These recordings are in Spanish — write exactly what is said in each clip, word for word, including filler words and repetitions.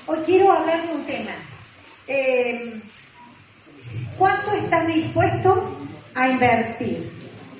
Hoy quiero hablar de un tema. Eh, ¿Cuánto estás dispuesto a invertir?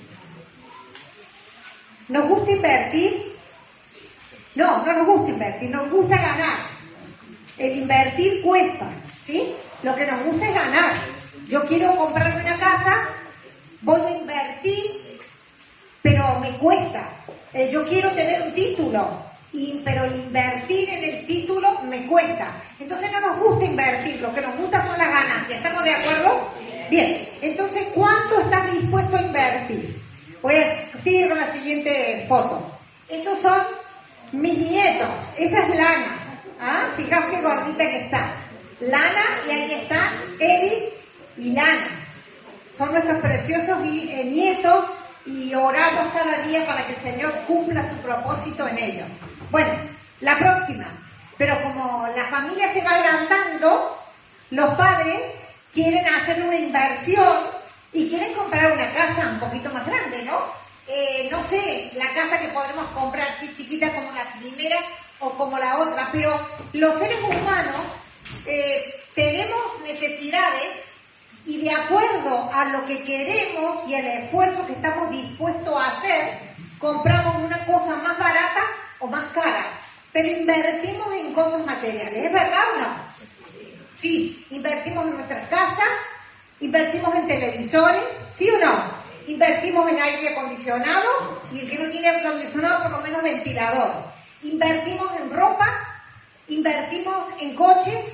¿Nos gusta invertir? No, no nos gusta invertir, nos gusta ganar. El invertir cuesta, ¿sí? Lo que nos gusta es ganar. Yo quiero comprarme una casa, voy a invertir, pero me cuesta. Eh, yo quiero tener un título, y, pero el invertir en el título me cuesta. Entonces no nos gusta invertir, lo que nos gusta son las ganancias. ¿Estamos de acuerdo? Bien, entonces, ¿cuánto estás dispuesto a invertir? Voy a seguir con la siguiente foto. Estos son mis nietos, esa es Lana. ¿Ah? Fijaos qué gordita que está. Lana, y ahí está Edith y Lana. Son nuestros preciosos eh, nietos, y oramos cada día para que el Señor cumpla su propósito en ellos. Bueno, la próxima. Pero como la familia se va agrandando, los padres quieren hacer una inversión y quieren comprar una casa un poquito más grande, ¿no? Eh, no sé, la casa que podemos comprar así chiquita como la primera o como la otra, pero los seres humanos eh, tenemos necesidades, y de acuerdo a lo que queremos y al esfuerzo que estamos dispuestos a hacer, compramos una cosa más barata o más cara, pero invertimos en cosas materiales. ¿Es verdad o no? Sí, invertimos en nuestras casas, invertimos en televisores, ¿sí o no? Invertimos en aire acondicionado, y el que no tiene aire acondicionado por lo menos ventilador. Invertimos en ropa, invertimos en coches,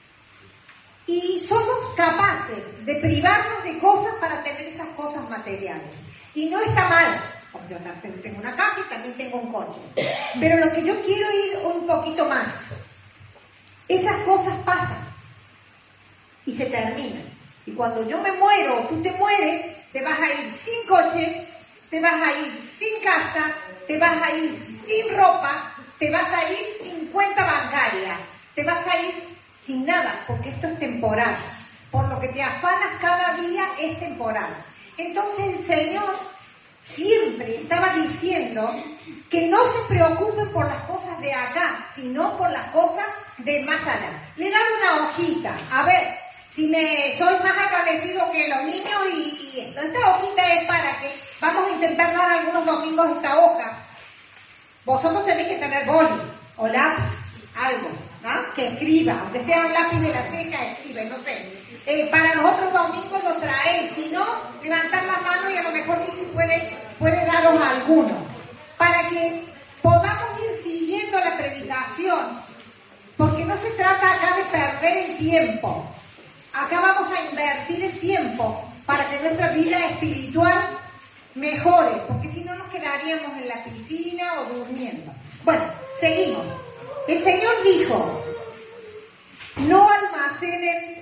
y somos capaces de privarnos de cosas para tener esas cosas materiales. Y no está mal, porque yo también tengo una casa y también tengo un coche. Pero lo que yo quiero ir un poquito más, esas cosas pasan y se terminan. Y cuando yo me muero o tú te mueres, te vas a ir sin coche, te vas a ir sin casa, te vas a ir sin ropa, te vas a ir sin cuenta bancaria, te vas a ir sin nada, porque esto es temporal. Por lo que te afanas cada día es temporal. Entonces el Señor siempre estaba diciendo que no se preocupen por las cosas de acá, sino por las cosas de más allá. Le dan una hojita, a ver, si me soy más agradecido que los niños y, y esto. Esta hojita es para que vamos a intentar dar algunos domingos esta hoja. Vosotros tenéis que tener boli o lápiz, algo, ¿no? Que escriba, aunque sea un lápiz de la ceja, escribe, no sé. Eh, para los otros domingos lo traéis, si no, levantar la mano y a lo mejor sí puede, puede daros alguno. Para que podamos ir siguiendo la predicación, porque no se trata acá de perder el tiempo. Acá vamos a invertir el tiempo para que nuestra vida espiritual mejore, porque si no nos quedaríamos en la piscina o durmiendo. Bueno, seguimos. El Señor dijo, no almacenen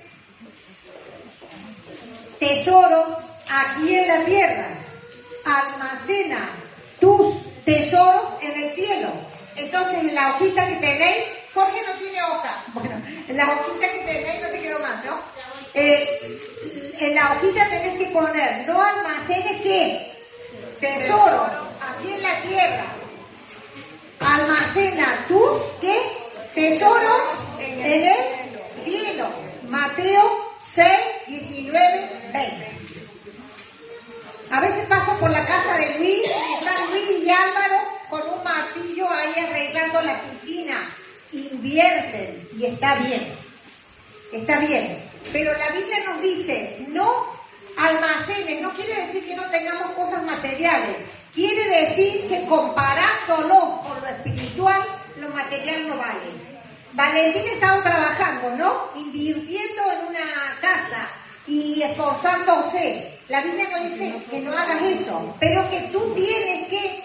tesoros aquí en la tierra, almacena tus tesoros en el cielo. Entonces, en la hojita que tenéis, Jorge no tiene hoja, bueno, en la hojita que tenéis no te quedó más, ¿no? Eh, en la hojita tenés que poner, no almacenes ¿qué? Tesoros aquí en la tierra. Almacena tus ¿qué? Tesoros en el cielo. Mateo seis, diecinueve, veinte. A veces paso por la casa de Luis y están Luis y Álvaro con un martillo ahí arreglando la piscina. Invierten y está bien. Está bien. Pero la Biblia nos dice, no almacenes, no quiere decir que no tengamos cosas materiales. Quiere decir que comparándolo con lo espiritual, lo material no vale. Valentín ha estado trabajando, ¿no? Invirtiendo en una casa y esforzándose. La Biblia no dice que no hagas eso, pero que tú tienes que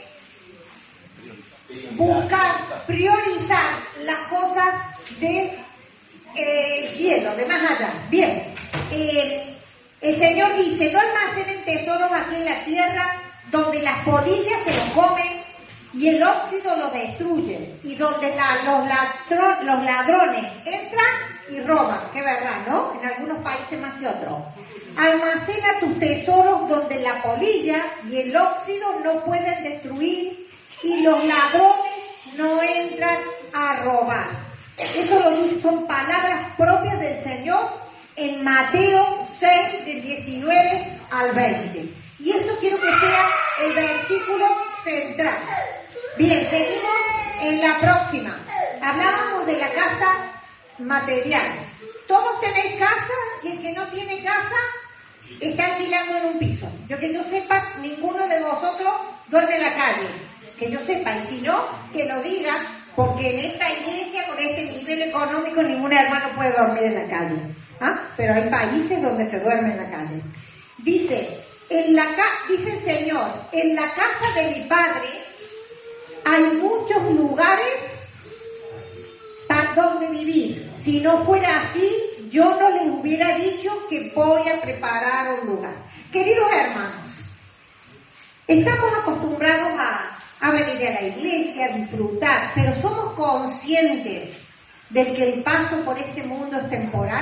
buscar, priorizar las cosas del eh, cielo, de más allá. Bien, eh, el Señor dice, no almacenen tesoros aquí en la tierra, donde las polillas se los comen y el óxido lo destruye, y donde la, los, ladro, los ladrones entran y roban, que es verdad, ¿no? En algunos países más que otros. Almacena tus tesoros donde la polilla y el óxido no pueden destruir y los ladrones no entran a robar. Eso lo dice Estas son palabras propias del Señor en Mateo seis, del diecinueve al veinte. Y esto quiero que sea el versículo central. Bien, seguimos en la próxima. Hablábamos de la casa material. Todos tenéis casa y el que no tiene casa está alquilando en un piso. Yo que yo sepa, ninguno de vosotros duerme en la calle. Que yo sepa, y si no, que lo diga, porque en esta iglesia, con este nivel económico, ningún hermano puede dormir en la calle. ¿Ah? Pero hay países donde se duerme en la calle. Dice, en la ca- dice el Señor, en la casa de mi Padre hay muchos lugares para donde vivir. Si no fuera así, yo no les hubiera dicho que voy a preparar un lugar. Queridos hermanos, estamos acostumbrados a, a venir a la iglesia, a disfrutar, pero somos conscientes de que el paso por este mundo es temporal.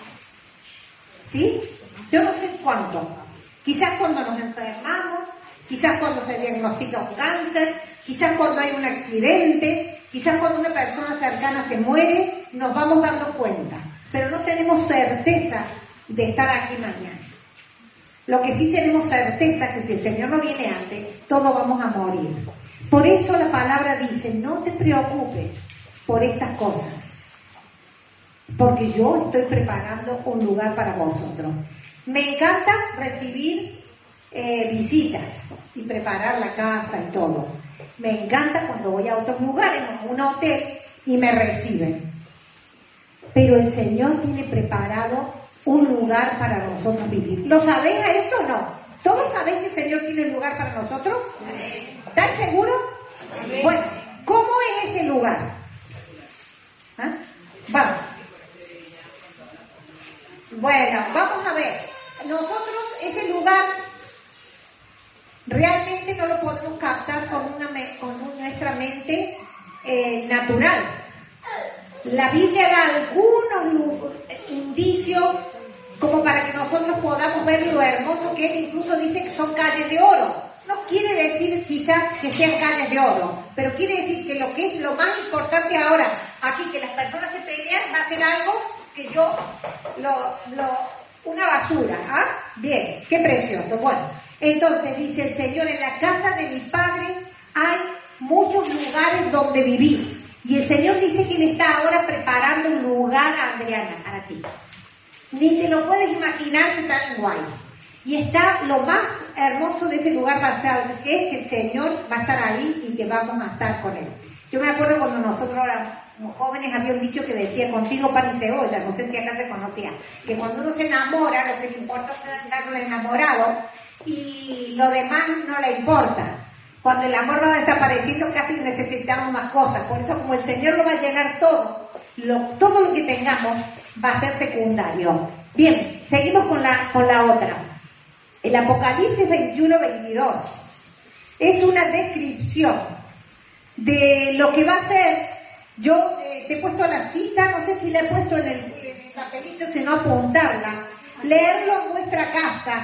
¿Sí? Yo no sé cuánto. Quizás cuando nos enfermamos, quizás cuando se diagnostica un cáncer, quizás cuando hay un accidente, quizás cuando una persona cercana se muere, nos vamos dando cuenta. Pero no tenemos certeza de estar aquí mañana. Lo que sí tenemos certeza es que si el Señor no viene antes, todos vamos a morir. Por eso la palabra dice, no te preocupes por estas cosas, porque yo estoy preparando un lugar para vosotros. Me encanta recibir eh, visitas y preparar la casa y todo. Me encanta cuando voy a otros lugares, a un hotel, y me reciben. Pero el Señor tiene preparado un lugar para nosotros vivir. ¿Lo sabéis a esto o no? ¿Todos sabéis que el Señor tiene un lugar para nosotros? ¿Estáis seguros? Bueno, ¿cómo es ese lugar? ¿Ah? Vamos. Bueno, vamos a ver. Nosotros ese lugar realmente no lo podemos captar con, una, con nuestra mente eh, natural. La Biblia da algunos indicios como para que nosotros podamos ver lo hermoso que es. Incluso dice que son calles de oro. No quiere decir quizás que sean calles de oro, pero quiere decir que lo que es lo más importante ahora, aquí que las personas se pelean, va a ser algo que yo, lo, lo, una basura, ¿ah? Bien, qué precioso. Bueno, entonces dice el Señor, en la casa de mi Padre hay muchos lugares donde vivir. Y el Señor dice que Él está ahora preparando un lugar a Adriana, a ti. Ni te lo puedes imaginar que tan guay. Y está lo más hermoso de ese lugar, va a ser que es que el Señor va a estar ahí y que vamos a estar con Él. Yo me acuerdo cuando nosotros éramos jóvenes, había un dicho que decía, contigo pan y cebolla, no sé si acá se conocía, que cuando uno se enamora, lo que le importa es estar con el enamorado y lo demás no le importa. Cuando el amor va desapareciendo, casi necesitamos más cosas. Por eso, como el Señor lo va a llenar todo, lo, todo lo que tengamos va a ser secundario. Bien, seguimos con la, con la otra. El Apocalipsis veintiuno veintidós es una descripción de lo que va a ser. Yo eh, te he puesto la cita, no sé si la he puesto en el, en el papelito, sino apuntarla. Leerlo en vuestra casa.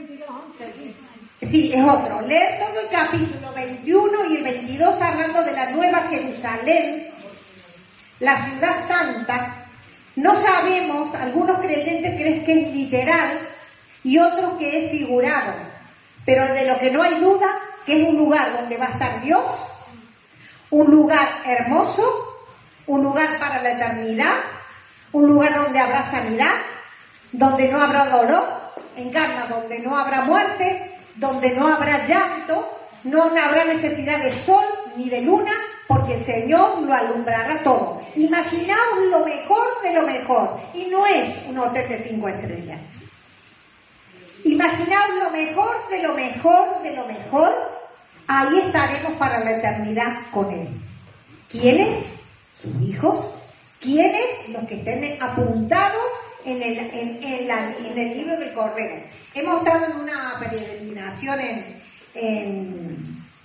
Sí, es otro. Leer todo el capítulo veintiuno y el veintidós, hablando de la Nueva Jerusalén, la ciudad santa. No sabemos, algunos creyentes creen que es literal y otros que es figurado, pero de lo que no hay duda, que es un lugar donde va a estar Dios, un lugar hermoso, un lugar para la eternidad, un lugar donde habrá sanidad, donde no habrá dolor, encarna, donde no habrá muerte, donde no habrá llanto, no habrá necesidad de sol ni de luna, porque el Señor lo alumbrará todo. Imaginaos lo mejor de lo mejor, y no es un hotel de cinco estrellas. Imaginaos lo mejor de lo mejor de lo mejor, ahí estaremos para la eternidad con Él. ¿Quiénes? Sus hijos. ¿Quiénes? Los que estén apuntados en el, en, en la, en el libro del Cordero. Hemos estado en una peregrinación en, en,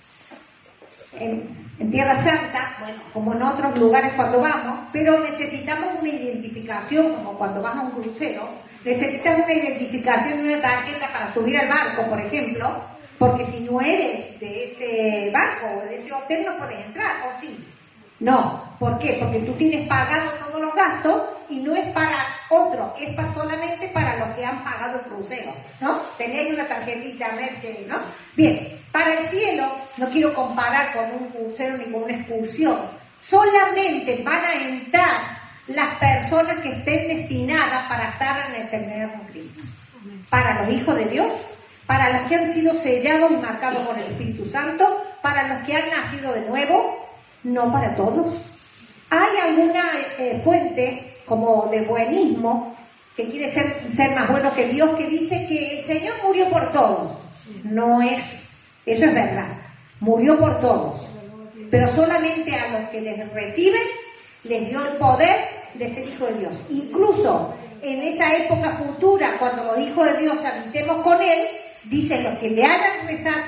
en, en Tierra Santa, bueno, como en otros lugares cuando vamos, pero necesitamos una identificación, como cuando vas a un crucero, necesitas una identificación y una tarjeta para subir al barco, por ejemplo, porque si no eres de ese barco o de ese hotel no puedes entrar, ¿o sí? No, ¿por qué? Porque tú tienes pagado todos los gastos y no es para otro, es para, solamente para los que han pagado el crucero, ¿no? Tenéis una tarjetita Merche, ¿no? Bien, para el cielo, no quiero comparar con un crucero ni con una excursión, solamente van a entrar las personas que estén destinadas para estar en la eternidad con Cristo. Para los hijos de Dios, para los que han sido sellados y marcados por el Espíritu Santo, para los que han nacido de nuevo, no para todos. Hay alguna eh, fuente como de buenismo que quiere ser, ser más bueno que Dios, que dice que el Señor murió por todos. No es, eso es verdad, murió por todos, pero solamente a los que les reciben les dio el poder de ser hijo de Dios. Incluso en esa época futura, cuando los hijos de Dios habitemos con Él, dice, los que le hayan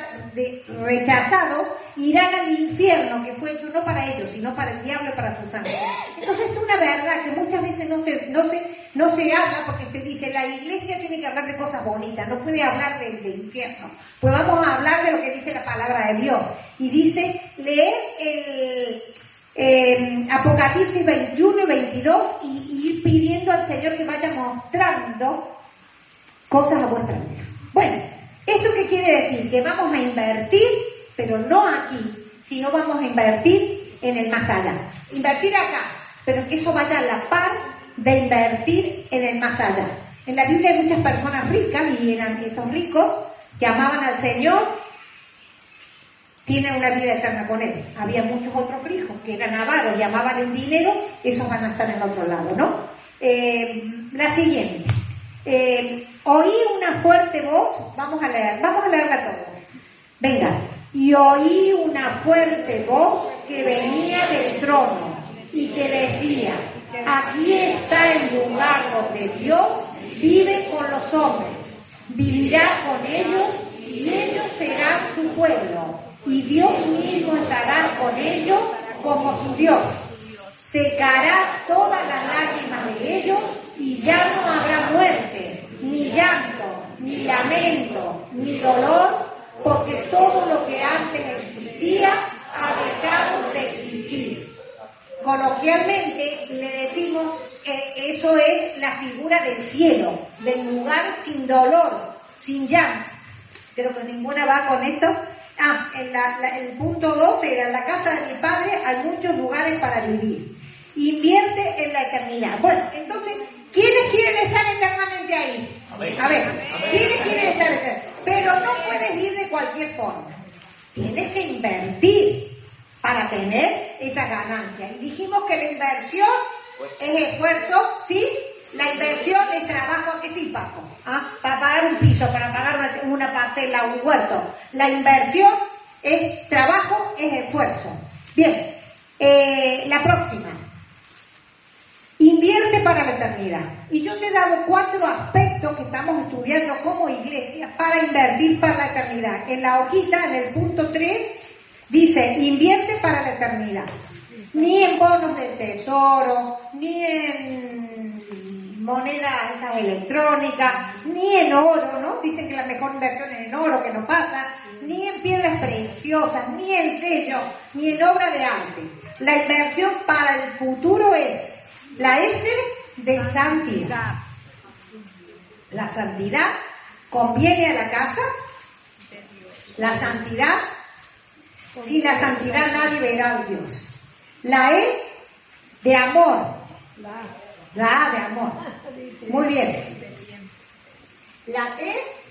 rechazado irán al infierno, que fue hecho no para ellos, sino para el diablo y para sus ángeles. Entonces es una verdad que muchas veces no se, no se, no se habla, porque se dice, la iglesia tiene que hablar de cosas bonitas, no puede hablar del, del infierno. Pues vamos a hablar de lo que dice la palabra de Dios. Y dice, leer el eh, Apocalipsis veintiuno y veintidós y, y ir pidiendo al Señor que vaya mostrando cosas a vuestra vida. Bueno, ¿esto qué quiere decir? Que vamos a invertir, pero no aquí, sino vamos a invertir en el más allá. Invertir acá, pero que eso vaya a la par de invertir en el más allá. En la Biblia hay muchas personas ricas, y eran esos ricos que amaban al Señor, tienen una vida eterna con Él. Había muchos otros ricos que eran avaros y amaban el dinero, esos van a estar en el otro lado, ¿no? Eh, la siguiente. Eh, oí una fuerte voz, vamos a leer, vamos a leerla todo. Venga, y oí una fuerte voz que venía del trono y que decía, aquí está el lugar donde Dios vive con los hombres, vivirá con ellos y ellos serán su pueblo, y Dios mismo estará con ellos como su Dios. Secará todas las lágrimas de ellos y ya no habrá muerte, ni llanto, ni lamento, ni dolor, porque todo lo que antes existía ha dejado de existir. Coloquialmente le decimos que eso es la figura del cielo, del lugar sin dolor, sin llanto. Creo que ninguna va con esto. Ah, en la, la, el punto dos era, en la casa de mi padre hay muchos lugares para vivir. Invierte en la eternidad. Bueno, entonces, ¿quiénes quieren estar eternamente ahí? A ver, ¿quiénes quieren estar eternamente? Pero no puedes ir de cualquier forma. Tienes que invertir para tener esa ganancia. Y dijimos que la inversión es esfuerzo, ¿sí? La inversión es trabajo, ¿a qué sí, Paco? ¿Ah? Para pagar un piso, para pagar una, una parcela, un huerto. La inversión es trabajo, es esfuerzo. Bien, eh, la próxima. Invierte para la eternidad. Y yo te he dado cuatro aspectos que estamos estudiando como iglesia para invertir para la eternidad. En la hojita, en el punto tres, dice, invierte para la eternidad. Ni en bonos del tesoro, ni en monedas esas electrónicas, ni en oro, ¿no? Dicen que la mejor inversión es en oro, que no pasa, ni en piedras preciosas, ni en sellos, ni en obra de arte. La inversión para el futuro es la S de santidad. La santidad conviene a la casa. La santidad, sin la santidad nadie verá a Dios. La E de amor. La A de amor. Muy bien. La T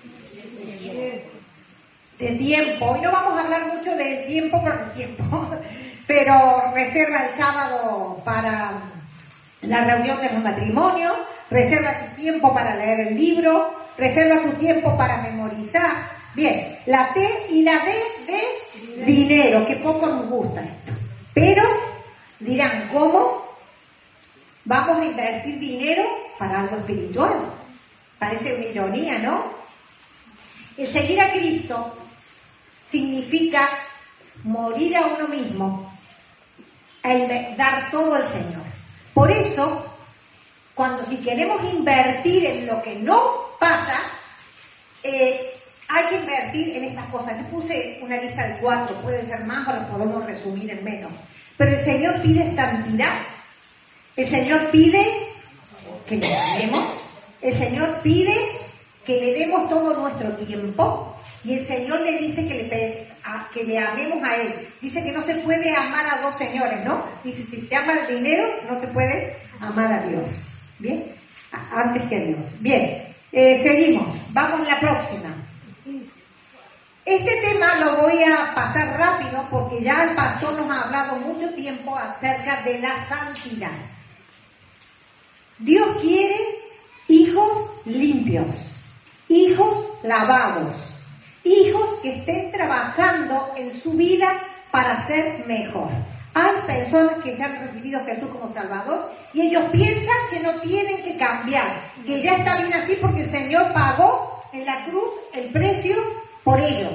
de tiempo. Hoy no vamos a hablar mucho del tiempo por el tiempo, pero reserva el sábado para la reunión de los matrimonios, reserva tu tiempo para leer el libro, reserva tu tiempo para memorizar. Bien, la T y la D de dinero, que poco nos gusta esto. Pero dirán, ¿cómo vamos a invertir dinero para algo espiritual? Parece una ironía, ¿no? El seguir a Cristo significa morir a uno mismo e dar todo al Señor. Por eso, cuando si queremos invertir en lo que no pasa, eh, hay que invertir en estas cosas. Yo puse una lista de cuatro, puede ser más o lo podemos resumir en menos. Pero el Señor pide santidad. El Señor pide que le amemos. El Señor pide que le demos todo nuestro tiempo. Y el Señor le dice que le, a, que le amemos a Él. Dice que no se puede amar a dos señores, ¿no? Dice, si se ama el dinero, no se puede amar a Dios. ¿Bien? A, antes que a Dios. Bien, eh, seguimos. Vamos a la próxima. Este tema lo voy a pasar rápido porque ya el pastor nos ha hablado mucho tiempo acerca de la santidad. Dios quiere hijos limpios, hijos lavados, hijos que estén trabajando en su vida para ser mejor. Hay personas que ya han recibido a Jesús como Salvador y ellos piensan que no tienen que cambiar, que ya está bien así porque el Señor pagó en la cruz el precio por ellos.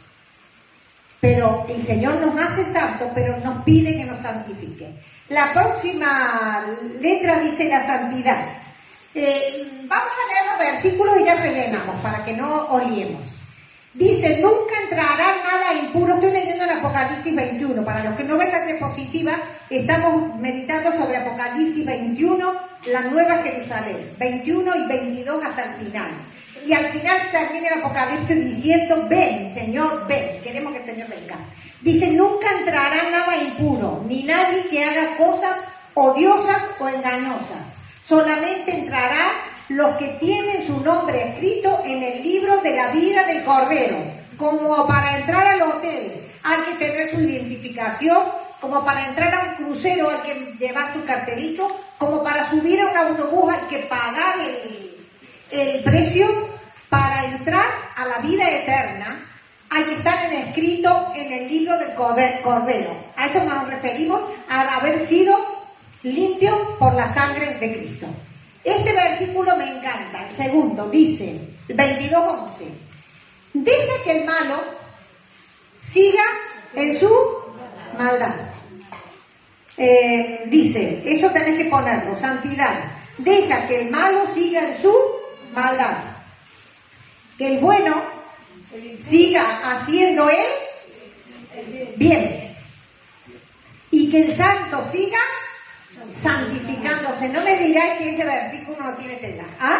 Pero el Señor nos hace santos, pero nos pide que nos santifique. La próxima letra dice la santidad. Eh, vamos a leer los versículos y ya rellenamos para que no oliemos. Dice, nunca entrará nada impuro. Estoy leyendo en Apocalipsis veintiuno. Para los que no ven la diapositiva, estamos meditando sobre Apocalipsis veintiuno, la Nueva Jerusalén. veintiuno y veintidós hasta el final. Y al final termina el Apocalipsis diciendo, ven, Señor, ven. Queremos que el Señor venga. Dice, nunca entrará nada impuro, ni nadie que haga cosas odiosas o engañosas. Solamente entrará los que tienen su nombre escrito en el libro de la vida del Cordero. Como para entrar al hotel hay que tener su identificación, como para entrar a un crucero hay que llevar su cartelito, como para subir a un autobús hay que pagar el, el precio. Para entrar a la vida eterna hay que estar en escrito en el libro del Cordero. A eso nos referimos, a haber sido limpios por la sangre de Cristo. Este versículo me encanta. El segundo dice, veintidós once. Deja que el malo siga en su maldad. Eh, dice, eso tenés que ponerlo, santidad. Deja que el malo siga en su maldad. Que el bueno siga haciendo él bien. Y que el santo siga santificándose. No me diráis que ese versículo no tiene tela. ¿Ah?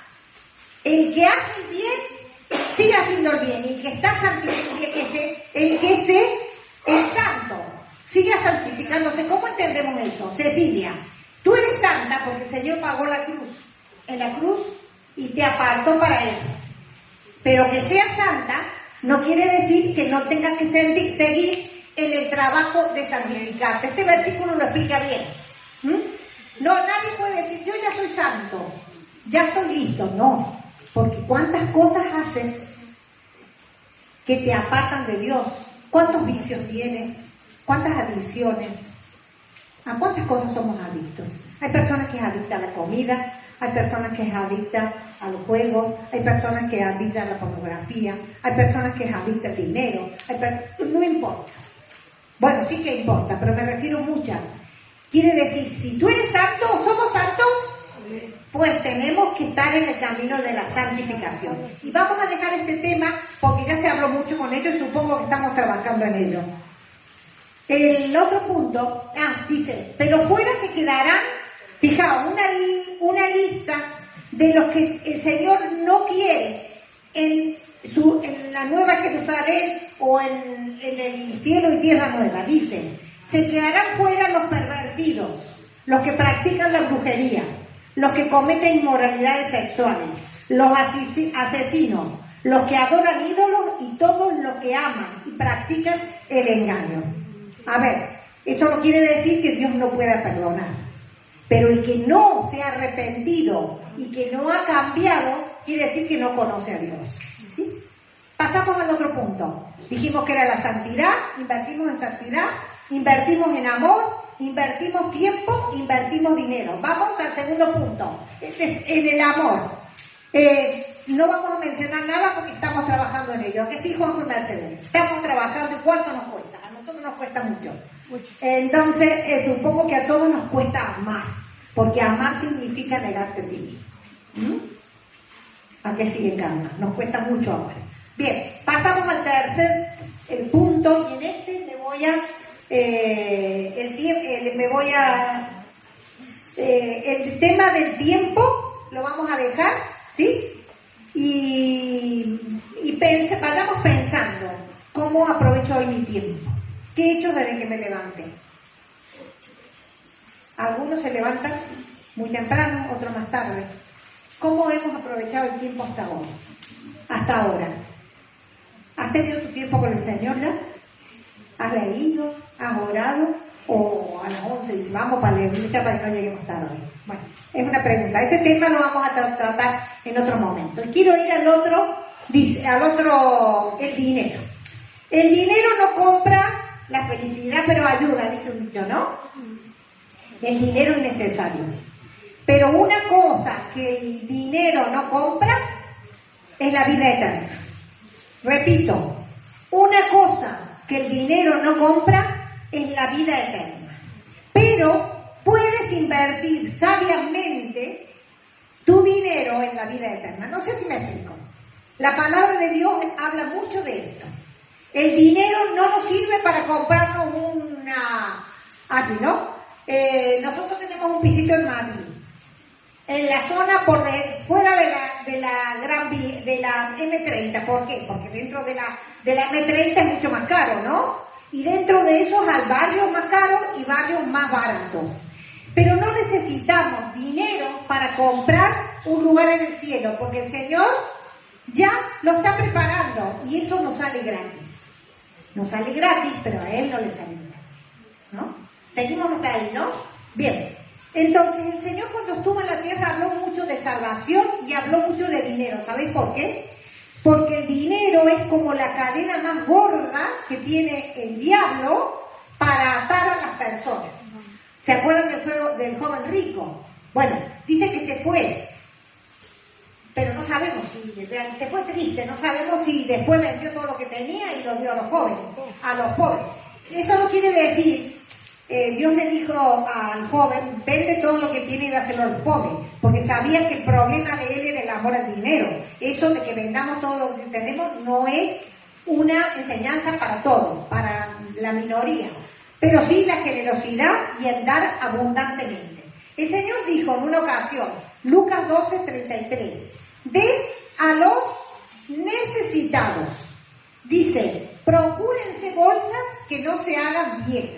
El que hace el bien, siga haciendo el bien. Y el que está santificando, el que se, el que se, el santo, siga santificándose. ¿Cómo entendemos eso? Cecilia, tú eres santa porque el Señor pagó la cruz, en la cruz, y te apartó para Él. Pero que seas santa no quiere decir que no tengas que seguir en el trabajo de santificarte. Este versículo lo explica bien. ¿Mm? No, nadie puede decir, yo ya soy santo, ya estoy listo. No, porque cuántas cosas haces que te apartan de Dios. ¿Cuántos vicios tienes? ¿Cuántas adicciones? ¿A cuántas cosas somos adictos? Hay personas que es adicta a la comida, hay personas que es adicta a los juegos, hay personas que es adicta a la pornografía, hay personas que es adicta al dinero, hay per... no importa. Bueno, sí que importa, pero me refiero a muchas. Quiere decir, si tú eres santo o somos santos, pues tenemos que estar en el camino de la santificación. Y vamos a dejar este tema porque ya se habló mucho con ello y supongo que estamos trabajando en ello. El otro punto, ah, dice, pero fuera se quedarán, fijaos, una, una lista de los que el Señor no quiere en, su, en la Nueva Jerusalén o en, en el cielo y tierra nueva. Dice, se quedarán fuera los pervertidos, los que practican la brujería, los que cometen inmoralidades sexuales, los asesinos, los que adoran ídolos y todos los que aman y practican el engaño. A ver, eso no quiere decir que Dios no pueda perdonar, pero el que no se ha arrepentido y que no ha cambiado, quiere decir que no conoce a Dios. ¿Sí? Pasamos al otro punto. Dijimos que era la santidad, invertimos en santidad, invertimos en amor, invertimos tiempo, invertimos dinero. Vamos al segundo punto, en el amor. Eh, no vamos a mencionar nada porque estamos trabajando en ello. ¿A qué sí, Juan y Mercedes? Estamos trabajando y ¿cuánto nos cuesta? A nosotros nos cuesta mucho. mucho. Entonces, eh, supongo que a todos nos cuesta amar, porque amar significa negarte a ti. ¿Mm? ¿A qué sigue, Carla? Nos cuesta mucho amar. Bien, pasamos al tercer el punto y en este me voy a eh, el, el, me voy a... Eh, el tema del tiempo lo vamos a dejar, ¿sí? Y, y pense, vayamos pensando cómo aprovecho hoy mi tiempo. ¿Qué he hecho desde que me levanté? Algunos se levantan muy temprano, otros más tarde. ¿Cómo hemos aprovechado el tiempo hasta ahora? Hasta ahora. ¿Has tenido tu tiempo con el Señor ya? ¿Has leído? ¿Has orado? O a las once dice, vamos para la iglesia para que no lleguemos tarde. Bueno, es una pregunta. Ese tema lo vamos a tra- tratar en otro momento. Y quiero ir al otro, dice, al otro, el dinero. El dinero no compra la felicidad, pero ayuda, dice un dicho, ¿no? El dinero es necesario. Pero una cosa que el dinero no compra es la vida eterna. Repito, una cosa que el dinero no compra es la vida eterna. Pero puedes invertir sabiamente tu dinero en la vida eterna. No sé si me explico. La palabra de Dios habla mucho de esto. El dinero no nos sirve para comprarnos una... Aquí, ¿no? Eh, nosotros tenemos un pisito en Madrid, en la zona por de, fuera de la, de la gran de la eme treinta. ¿Por qué? Porque dentro de la, de la eme treinta es mucho más caro, ¿no? Y dentro de esos hay barrios más caros y barrios más baratos. Pero no necesitamos dinero para comprar un lugar en el cielo, porque el Señor ya lo está preparando y eso nos sale gratis. Nos sale gratis, pero a Él no le sale gratis, ¿no? Seguimos hasta ahí, ¿no? Bien. Entonces, el Señor cuando estuvo en la tierra habló mucho de salvación y habló mucho de dinero. ¿Sabéis por qué? Porque el dinero es como la cadena más gorda que tiene el diablo para atar a las personas. ¿Se acuerdan del juego del joven rico? Bueno, dice que se fue, pero no sabemos si se fue triste, no sabemos si después vendió todo lo que tenía y lo dio a los jóvenes, a los pobres. Eso no quiere decir, eh, Dios le dijo al joven, vende todo lo que tiene y dáselo a los pobres, porque sabía que el problema de él era el amor al dinero. Eso de que vendamos todo lo que tenemos no es una enseñanza para todos, para la minoría, pero sí la generosidad y el dar abundantemente. El Señor dijo en una ocasión, Lucas doce, treinta y tres, den a los necesitados. Dice, procúrense bolsas que no se hagan viejas.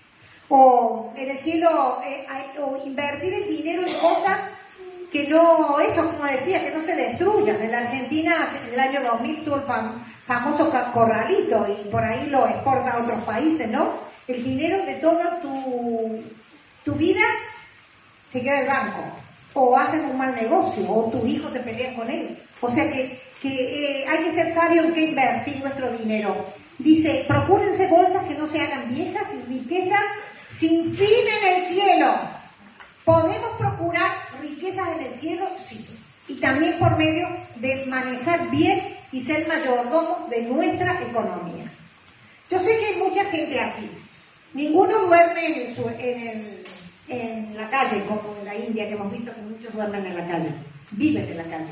O, es decir, o, eh, o invertir el dinero en cosas que no, eso como decía, que no se destruyan. En la Argentina, en el año dos mil, tuvo el fam, famoso corralito y por ahí lo exporta a otros países, ¿no? El dinero de toda tu, tu vida se queda en el banco. O hacen un mal negocio, o tus hijos te pelean con él. O sea que, que eh, hay que ser sabio en qué invertir nuestro dinero. Dice, procúrense bolsas que no se hagan viejas y riquezas sin fin en el cielo. ¿Podemos procurar riquezas en el cielo? Sí. Y también por medio de manejar bien y ser mayordomos de nuestra economía. Yo sé que hay mucha gente aquí. Ninguno duerme en, su, en, el, en la calle, como en la India, que hemos visto que muchos duermen en la calle. Viven en la calle.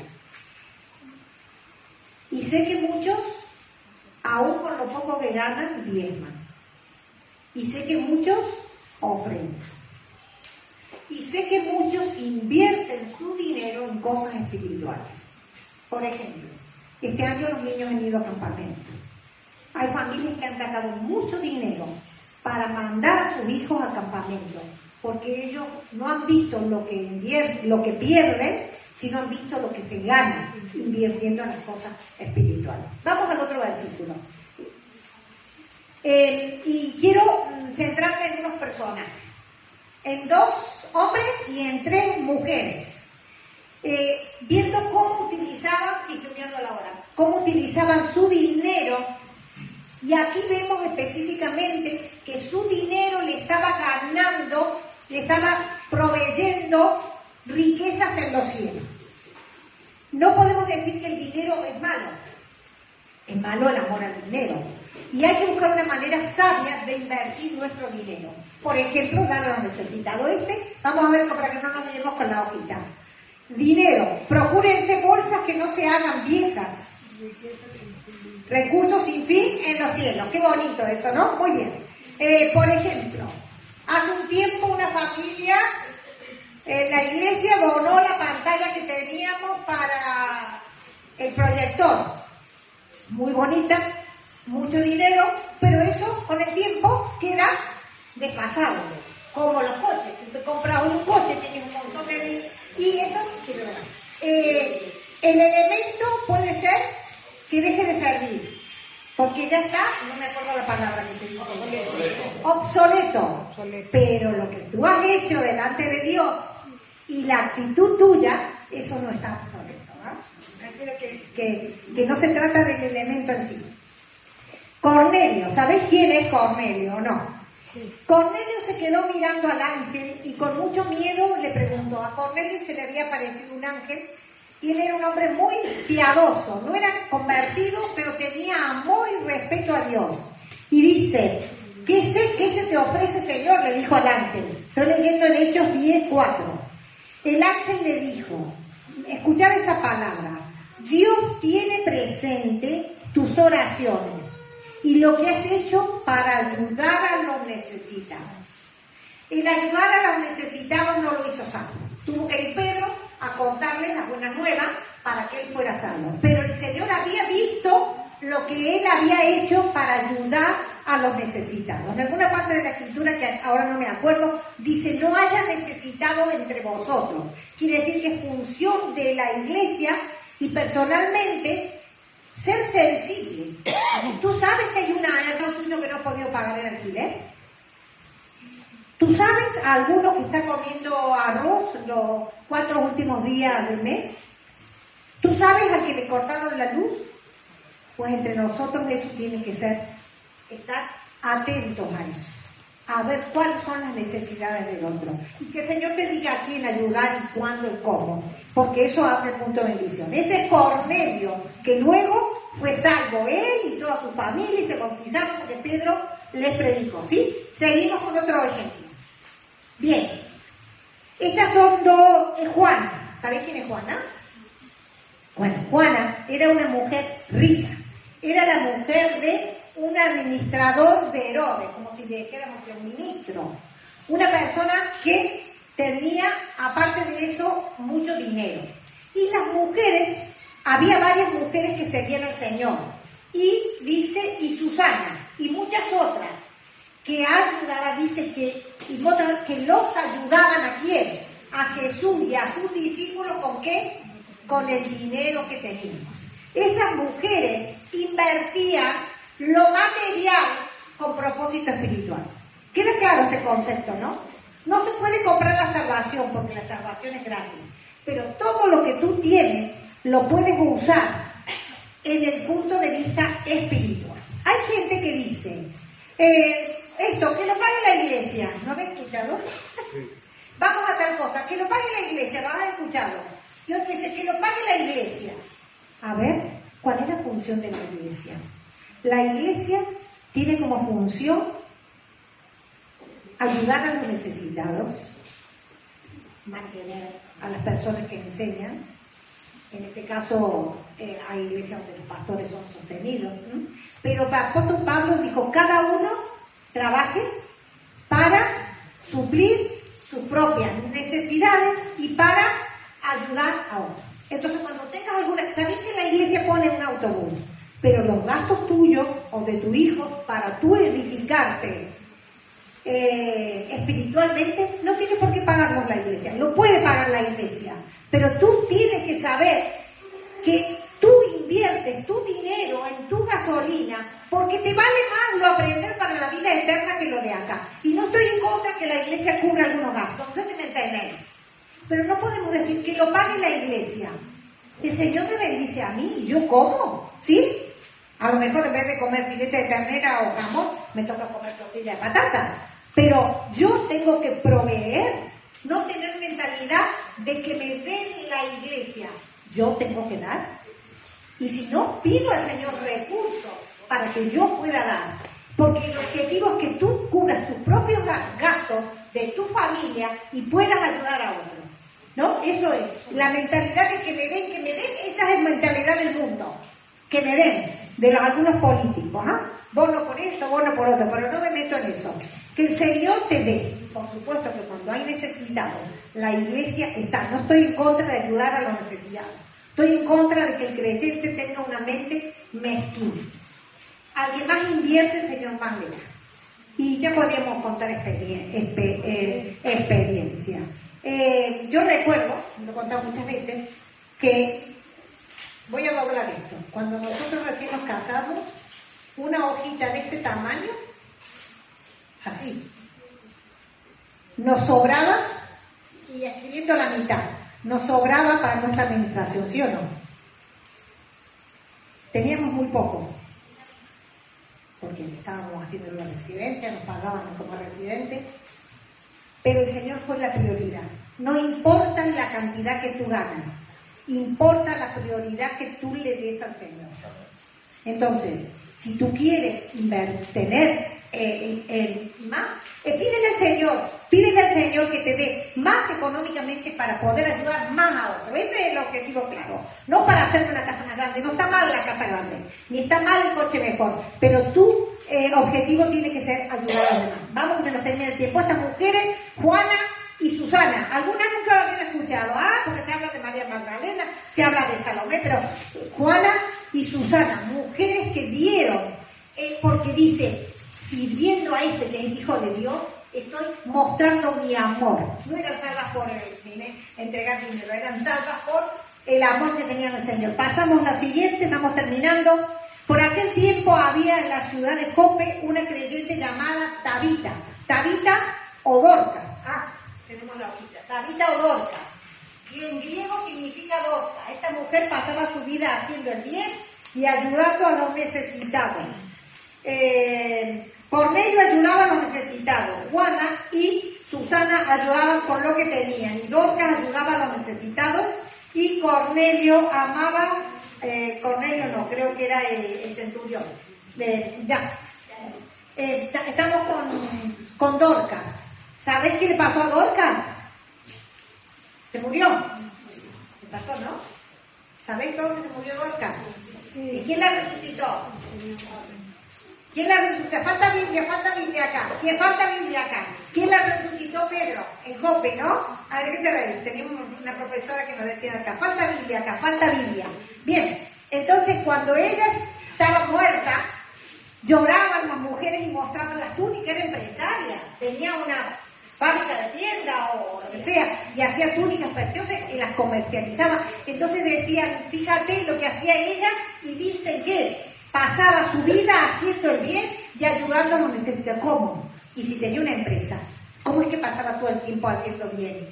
Y sé que muchos, aún con lo poco que ganan, diezman. Y sé que muchos ofrendan. Y sé que muchos invierten su dinero en cosas espirituales. Por ejemplo, este año los niños han ido a campamento. Hay familias que han sacado mucho dinero para mandar a sus hijos al campamento, porque ellos no han visto lo que invier- lo que pierden, sino han visto lo que se gana invirtiendo en las cosas espirituales. Vamos al otro versículo. Eh, y quiero centrarme en unos personajes, en dos hombres y en tres mujeres, eh, viendo cómo utilizaban, si estoy viendo la hora, cómo utilizaban su dinero. Y aquí vemos específicamente que su dinero le estaba ganando, le estaba proveyendo riquezas en los cielos. No podemos decir que el dinero es malo. Es malo el amor al dinero. Y hay que buscar una manera sabia de invertir nuestro dinero. Por ejemplo, dar a los necesitados. Este, vamos a ver para que no nos llevemos con la hojita. Dinero. Procúrense bolsas que no se hagan viejas. Recursos sin fin en los cielos. Qué bonito eso, ¿no? Muy bien. Eh, por ejemplo, hace un tiempo una familia en la iglesia donó la pantalla que teníamos para el proyector. Muy bonita, mucho dinero, pero eso con el tiempo queda desfasado. Como los coches, tú te compras un coche, tienes un montón de... y eso, eh, el elemento puede ser que deje de servir, porque ya está, no me acuerdo la palabra que te digo, obsoleto. obsoleto. Pero lo que tú has hecho delante de Dios y la actitud tuya, eso no está obsoleto, ¿no? Que, que, que no se trata del elemento en sí. Cornelio, ¿sabéis quién es Cornelio o no? Cornelio se quedó mirando al ángel y con mucho miedo le preguntó. A Cornelio se le había aparecido un ángel y él era un hombre muy piadoso, no era convertido, pero tenía amor y respeto a Dios. Y dice, ¿qué, sé, qué se te ofrece, Señor? Le dijo al ángel. Estoy leyendo en Hechos diez, cuatro. El ángel le dijo, escuchad esta palabra, Dios tiene presente tus oraciones y lo que has hecho para ayudar a los necesitados. El ayudar a los necesitados no lo hizo salvo. Tuvo que ir Pedro a contarle las buenas nuevas para que él fuera salvo. Pero el Señor había visto lo que él había hecho para ayudar a los necesitados. En alguna parte de la escritura, que ahora no me acuerdo, dice, no haya necesitado entre vosotros. Quiere decir que es función de la iglesia y personalmente ser sensible. ¿Tú sabes que hay una hermano tuyo que no ha podido pagar el alquiler? ¿Tú sabes a alguno que está comiendo arroz los cuatro últimos días del mes? ¿Tú sabes al que le cortaron la luz? Pues entre nosotros eso tiene que ser, estar atentos a eso, a ver cuáles son las necesidades del otro. Y que el Señor te diga a quién ayudar y cuándo y cómo, porque eso abre el punto de bendición. Ese Cornelio, que luego fue salvo él y toda su familia y se bautizaron porque Pedro les predicó, ¿sí? Seguimos con otro ejemplo. Bien, estas son dos, eh, Juana, ¿sabéis quién es Juana? Bueno, Juana era una mujer rica, era la mujer de un administrador de Herodes, como si le dijéramos que un ministro, una persona que tenía, aparte de eso, mucho dinero. Y las mujeres, había varias mujeres que seguían al Señor, y dice, y Susana, y muchas otras, que ayudaban, dice que, y otras que los ayudaban a quién, a Jesús y a sus discípulos, ¿con qué? Con el dinero que teníamos. Esas mujeres invertían lo material con propósito espiritual. Queda claro este concepto, ¿no? No se puede comprar la salvación porque la salvación es gratis, pero todo lo que tú tienes lo puedes usar en el punto de vista espiritual. Hay gente que dice, eh, esto, que lo pague la iglesia. ¿No habéis escuchado? Sí. Vamos a hacer cosas, que lo pague la iglesia, ¿lo habéis escuchado? Y otro dice, que lo pague la iglesia. A ver, ¿cuál es la función de la iglesia? La iglesia tiene como función ayudar a los necesitados, mantener a las personas que enseñan. En este caso, eh, hay iglesias donde los pastores son sostenidos. ¿no? Pero el apóstol Pablo dijo, cada uno trabaje para suplir sus propias necesidades y para ayudar a otros. Entonces, cuando tengas alguna... También que la iglesia pone un autobús, pero los gastos tuyos o de tu hijo para tú edificarte eh, espiritualmente, no tienes por qué pagarlos la iglesia. Lo puede pagar la iglesia, pero tú tienes que saber que tú inviertes tu dinero en tu gasolina porque te vale más lo aprender para la vida eterna que lo de acá. Y no estoy en contra que la iglesia cubra algunos gastos, no sé si me entendéis. Pero no podemos decir que lo pague la iglesia. El Señor me bendice a mí y yo como, ¿sí? A lo mejor en vez de comer filete de ternera o jamón, me toca comer tortilla de patata. Pero yo tengo que proveer, no tener mentalidad de que me den la iglesia. Yo tengo que dar. Y si no, pido al Señor recursos para que yo pueda dar. Porque el objetivo es que tú cubras tus propios gastos de tu familia y puedas ayudar a otros. ¿No? Eso es. La mentalidad de que me den, que me den, esa es la mentalidad del mundo. Que me den, de los algunos políticos, ¿ah? ¿eh? bono por esto, bono por otro, pero no me meto en eso. Que el Señor te dé. Por supuesto que cuando hay necesitados, la iglesia está. No estoy en contra de ayudar a los necesitados. Estoy en contra de que el creyente tenga una mente mezquina. Alguien más invierte, el Señor más le da. Y ya podríamos contar experien- exper- eh, experiencia. Eh, yo recuerdo, lo he contado muchas veces, que voy a doblar esto. Cuando nosotros recién nos casamos, una hojita de este tamaño, así, nos sobraba, y escribiendo la mitad, nos sobraba para nuestra administración, ¿sí o no? Teníamos muy poco, porque estábamos haciendo una residencia, nos pagábamos como residentes, pero el Señor fue la prioridad. No importa la cantidad que tú ganas, importa la prioridad que tú le des al Señor. Entonces, si tú quieres tener eh, eh, más, eh, pídele al Señor, pídele al Señor que te dé más económicamente para poder ayudar más a otros. Ese es el objetivo claro. No para hacer una casa más grande, no está mal la casa grande, ni está mal el coche mejor, pero tu eh, objetivo tiene que ser ayudar a los demás. Vamos, que nos termina el tiempo. Estas mujeres, Juana y Susana, algunas nunca lo habían escuchado, ah, porque se habla de María Magdalena, se habla de Salomé, pero Juana y Susana, mujeres que dieron, eh, porque dice, sirviendo a este que es hijo de Dios, estoy mostrando mi amor. No eran salvas por el, eh, entregar dinero, eran salvas por el amor que tenían al Señor. Pasamos la siguiente, estamos terminando. Por aquel tiempo había en la ciudad de Jope una creyente llamada Tabita, Tabita o Dorcas. Ah, tenemos la hojita. Tabita o Dorcas, que en griego significa Dorcas. Esta mujer pasaba su vida haciendo el bien y ayudando a los necesitados. Eh, Cornelio ayudaba a los necesitados, Juana y Susana ayudaban con lo que tenían, y Dorcas ayudaba a los necesitados, y Cornelio amaba, eh, Cornelio no, creo que era el, el centurión. Eh, ya, eh, estamos con, con Dorcas. ¿Sabéis qué le pasó a Dorcas? Se murió. ¿Qué pasó, no? ¿Sabéis cómo se murió Dorcas? Sí. ¿Y quién la resucitó? ¿Quién la resucitó? Falta Biblia, falta Biblia acá. ¿Quién falta Biblia acá? ¿Quién la resucitó? Pedro, en Jope, ¿no? A ver, ¿qué te reís? Teníamos una profesora que nos decía acá, falta Biblia acá, falta Biblia. Bien, entonces cuando ella estaba muerta, lloraban las mujeres y mostraban las túnicas, era empresaria, tenía una fábrica de tienda o lo que sea, y hacía túnicas preciosas y las comercializaba. Entonces decían, fíjate lo que hacía ella, y dicen que pasaba su vida haciendo el bien y ayudando a los necesitados. ¿Cómo? Y si tenía una empresa, ¿cómo es que pasaba todo el tiempo haciendo bien?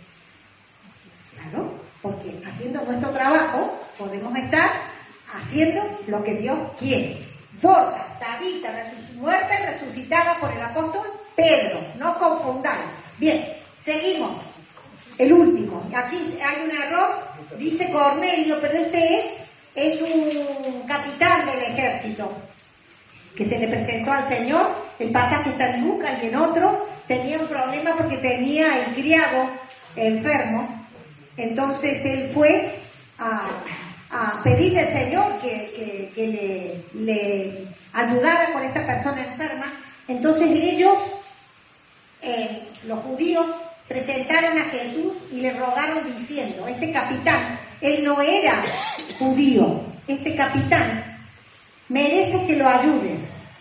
Claro, porque haciendo nuestro trabajo podemos estar haciendo lo que Dios quiere. Dorcas, Tabita, muerta y resucitada por el apóstol Pedro. No confundáis. Bien, seguimos. El último. Aquí hay un error. Dice Cornelio, pero este es es un capitán del ejército que se le presentó al Señor. El pasaje está en Lucas y en otro. Tenía un problema porque tenía el criado enfermo. Entonces él fue a, a pedirle al Señor que, que, que le, le ayudara con esta persona enferma. Entonces ellos, eh, los judíos, presentaron a Jesús y le rogaron diciendo, este capitán, él no era judío, este capitán merece que lo ayudes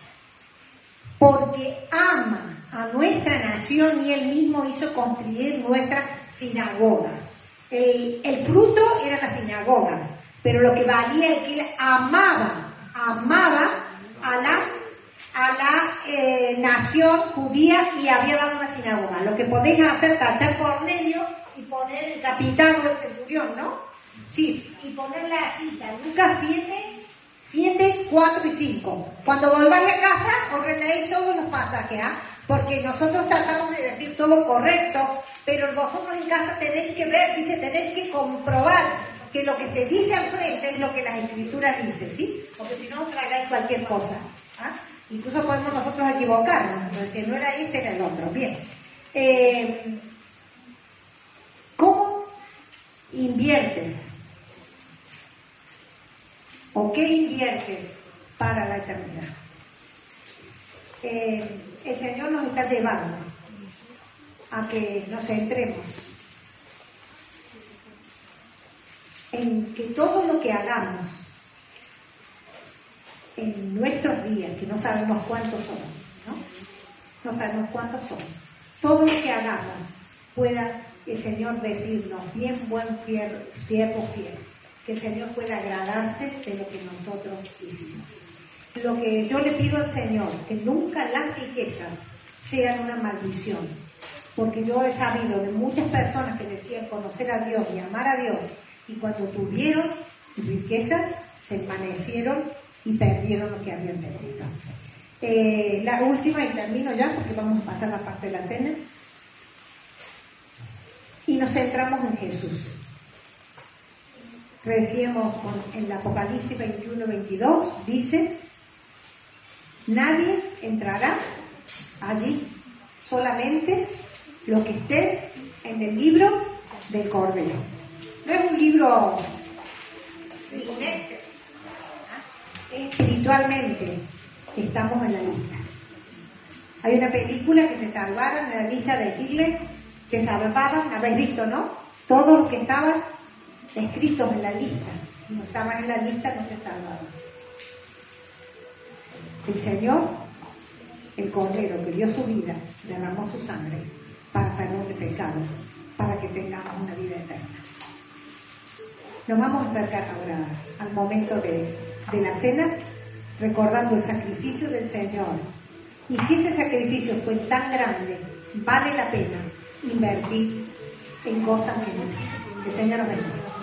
porque ama a nuestra nación y él mismo hizo construir nuestra sinagoga. El, el fruto era la sinagoga, pero lo que valía es que él amaba, amaba a la a la eh, nación judía y había dado una sinagoga. Lo que podéis hacer, cantar Cornelio y poner el capitán del centurión, ¿no? Sí, y poner la cita, Lucas siete, siete, cuatro y cinco. Cuando volváis a casa, os releéis todos los pasajes, ¿ah? Porque nosotros tratamos de decir todo correcto, pero vosotros en casa tenéis que ver, dice, tenéis que comprobar que lo que se dice al frente es lo que las escrituras dicen, ¿sí? Porque si no os tragáis cualquier cosa, ¿ah? Incluso podemos nosotros equivocarnos, pero si no era este, era el otro. Bien. Eh, ¿Cómo inviertes? ¿O qué inviertes para la eternidad? eh, el Señor nos está llevando a que nos centremos en que todo lo que hagamos en nuestros días, que no sabemos cuántos son, ¿no? No sabemos cuántos son. Todo lo que hagamos pueda el Señor decirnos, bien buen siervo fiel, que el Señor pueda agradarse de lo que nosotros hicimos. Lo que yo le pido al Señor, que nunca las riquezas sean una maldición, porque yo he sabido de muchas personas que decían conocer a Dios y amar a Dios, y cuando tuvieron riquezas se envanecieron y perdieron lo que habían tenido. Eh, la última, y termino ya porque vamos a pasar la parte de la cena, y nos centramos en Jesús. Recibimos en el Apocalipsis veintiuno veintidós, dice: nadie entrará allí, solamente lo que esté en el libro del Cordero. No es un libro espiritualmente, estamos en la lista. Hay una película que se salvaron en la lista de Hitler, se salvaban, habéis visto, ¿no? Todos los que estaban escritos en la lista, si no estaban en la lista no se salvaban. El Señor, el Cordero que dio su vida, derramó su sangre para perdón de pecados, para que tengamos una vida eterna. Nos vamos a acercar ahora al momento de, de la cena, recordando el sacrificio del Señor. Y si ese sacrificio fue tan grande, vale la pena invertir en cosas que no. El Señor nos bendiga.